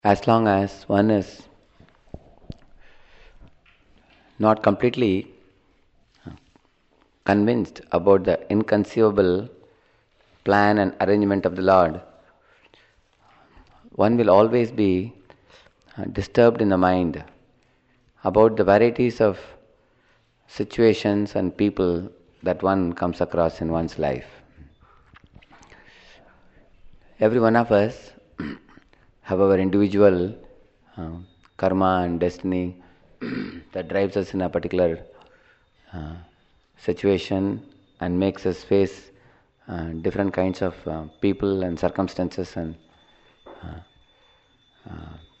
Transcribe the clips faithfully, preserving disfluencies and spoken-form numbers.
As long as one is not completely convinced about the inconceivable plan and arrangement of the Lord, one will always be uh, disturbed in the mind about the varieties of situations and people that one comes across in one's life. Every one of us have our individual uh, karma and destiny that drives us in a particular uh, situation and makes us face uh, different kinds of uh, people and circumstances and uh,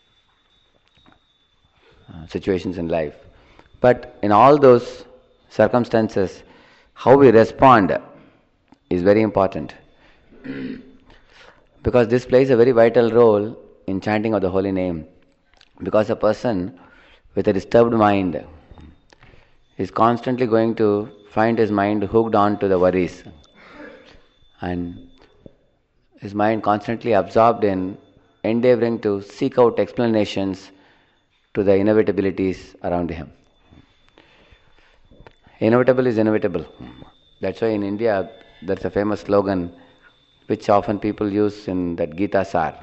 uh, situations in life. But in all those circumstances, how we respond is very important because this plays a very vital role in chanting of the holy name. Because a person with a disturbed mind is constantly going to find his mind hooked on to the worries and his mind constantly absorbed in endeavoring to seek out explanations to the inevitabilities around him. Inevitable is inevitable. That's why in India there's a famous slogan which often people use in that Gita Sar.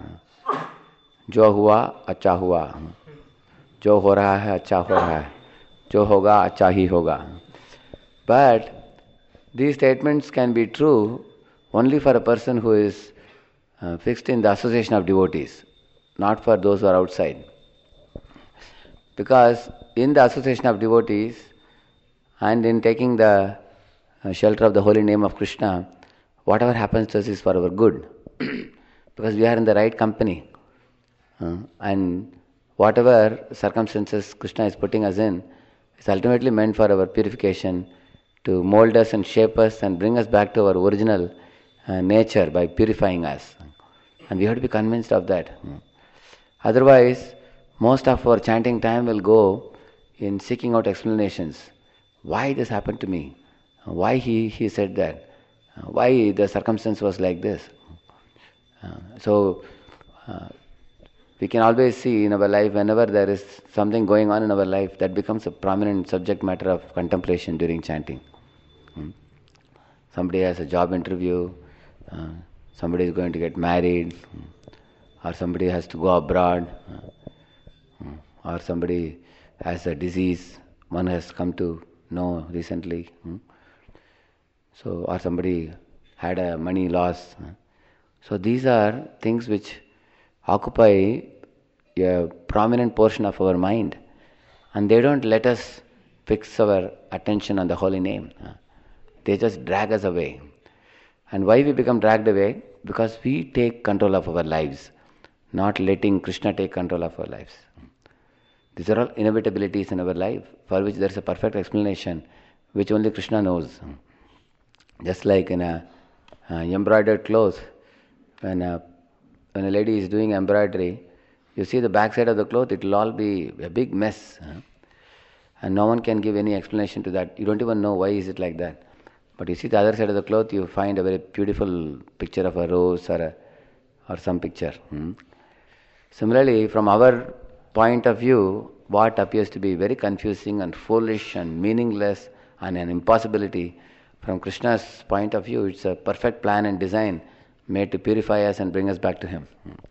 जो हुआ अच्छा हुआ, जो हो रहा है अच्छा हो रहा है, जो होगा अच्छा ही होगा. But these statements can be true only for a person who is uh, fixed in the association of devotees, not for those who are outside. Because in the association of devotees and in taking the uh, shelter of the holy name of Krishna, whatever happens to us is for our good. Because we are in the right company. Uh, and whatever circumstances Krishna is putting us in is ultimately meant for our purification, to mold us and shape us and bring us back to our original uh, nature by purifying us. And we have to be convinced of that. Otherwise, most of our chanting time will go in seeking out explanations. Why this happened to me? Why he, he said that? Why the circumstance was like this? Uh, so, uh, we can always see in our life, whenever there is something going on in our life, that becomes a prominent subject matter of contemplation during chanting. Hmm? Somebody has a job interview, uh, somebody is going to get married, or somebody has to go abroad, uh, or somebody has a disease, one has come to know recently. Hmm? So, or somebody had a money loss. So these are things which occupy a prominent portion of our mind, and they don't let us fix our attention on the holy name. They just drag us away. And why we become dragged away? Because we take control of our lives, not letting Krishna take control of our lives. These are all inevitabilities in our life for which there is a perfect explanation which only Krishna knows. Just like in a uh, embroidered clothes, when a, when a lady is doing embroidery, you see the back side of the cloth, it will all be a big mess. Huh? And no one can give any explanation to that. You don't even know why is it like that. But you see the other side of the cloth, you find a very beautiful picture of a rose or a, or some picture. Hmm? Similarly, from our point of view, what appears to be very confusing and foolish and meaningless and an impossibility, from Krishna's point of view, it's a perfect plan and design made to purify us and bring us back to Him.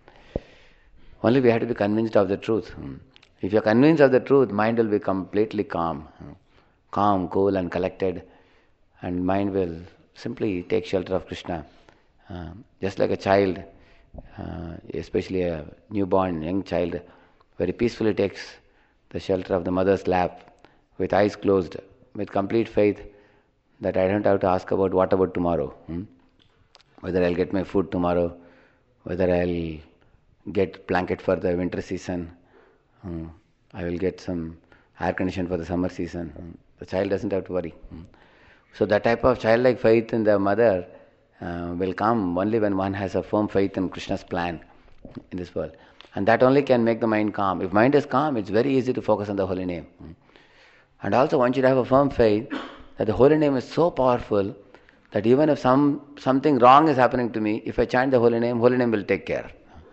Only we have to be convinced of the truth. If you are convinced of the truth, mind will be completely calm. Calm, cool and collected, and mind will simply take shelter of Krishna. Uh, just like a child, uh, especially a newborn young child, very peacefully takes the shelter of the mother's lap with eyes closed, with complete faith that I don't have to ask about what about tomorrow. Hmm? Whether I'll get my food tomorrow, whether I'll get blanket for the winter season, hmm, I will get some air condition for the summer season. Hmm. The child doesn't have to worry. Hmm. So that type of childlike faith in the mother uh, will come only when one has a firm faith in Krishna's plan in this world. And that only can make the mind calm. If mind is calm, it's very easy to focus on the holy name. Hmm. And also one should have a firm faith that the holy name is so powerful that even if some something wrong is happening to me, if I chant the holy name, holy name will take care.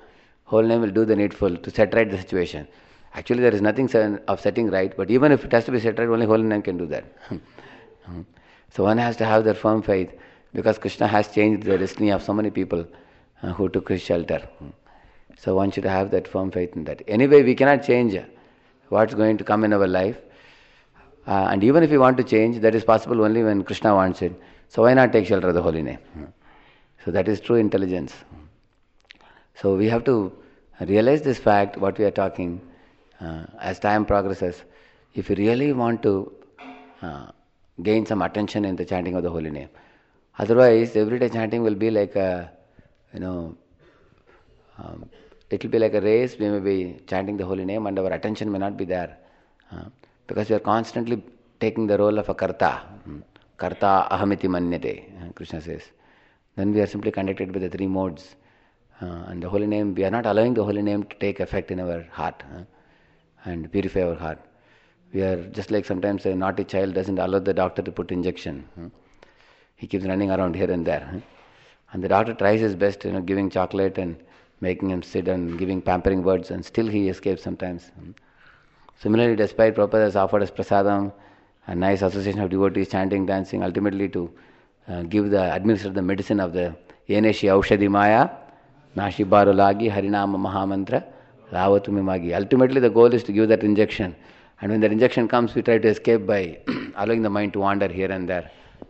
holy name will do the needful to set right the situation. Actually, there is nothing of setting right, but even if it has to be set right, only holy name can do that. So one has to have that firm faith, because Krishna has changed the destiny of so many people uh, who took his shelter. So one should have that firm faith in that. Anyway, we cannot change what's going to come in our life. Uh, and even if we want to change, that is possible only when Krishna wants it. So why not take shelter of the holy name? So that is true intelligence. So we have to realize this fact, what we are talking, uh, as time progresses. If you really want to uh, gain some attention in the chanting of the holy name, otherwise everyday chanting will be like a, you know, um, it will be like a race. We may be chanting the holy name and our attention may not be there, uh, because we are constantly taking the role of a karta. Karta ahamiti manyate, Krishna says. Then we are simply conducted by the three modes. Uh, and the holy name, we are not allowing the holy name to take effect in our heart uh, and purify our heart. We are just like sometimes a naughty child doesn't allow the doctor to put injection. Uh. He keeps running around here and there. Uh. And the doctor tries his best, you know, giving chocolate and making him sit and giving pampering words, and still he escapes sometimes. Uh. Similarly, despite Prabhupada has offered us prasadam, a nice association of devotees chanting, dancing, ultimately to uh, give the, administer the medicine of the Yeneshi Aushadhi Maya, Nashi Barulagi, Harinama Mahamantra, Ravatumi Magi. Ultimately, the goal is to give that injection. And when that injection comes, we try to escape by allowing the mind to wander here and there.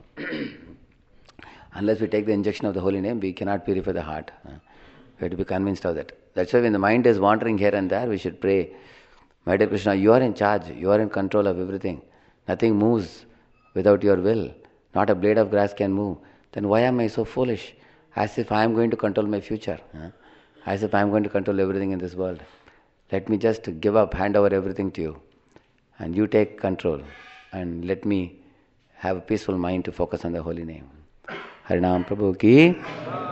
Unless we take the injection of the holy name, we cannot purify the heart. We have to be convinced of that. That's why when the mind is wandering here and there, we should pray, my dear Krishna, you are in charge, you are in control of everything. Nothing moves without your will. Not a blade of grass can move. Then why am I so foolish? As if I am going to control my future. Huh? As if I am going to control everything in this world. Let me just give up, hand over everything to you. And you take control. And let me have a peaceful mind to focus on the holy name. Harinam Prabhu ki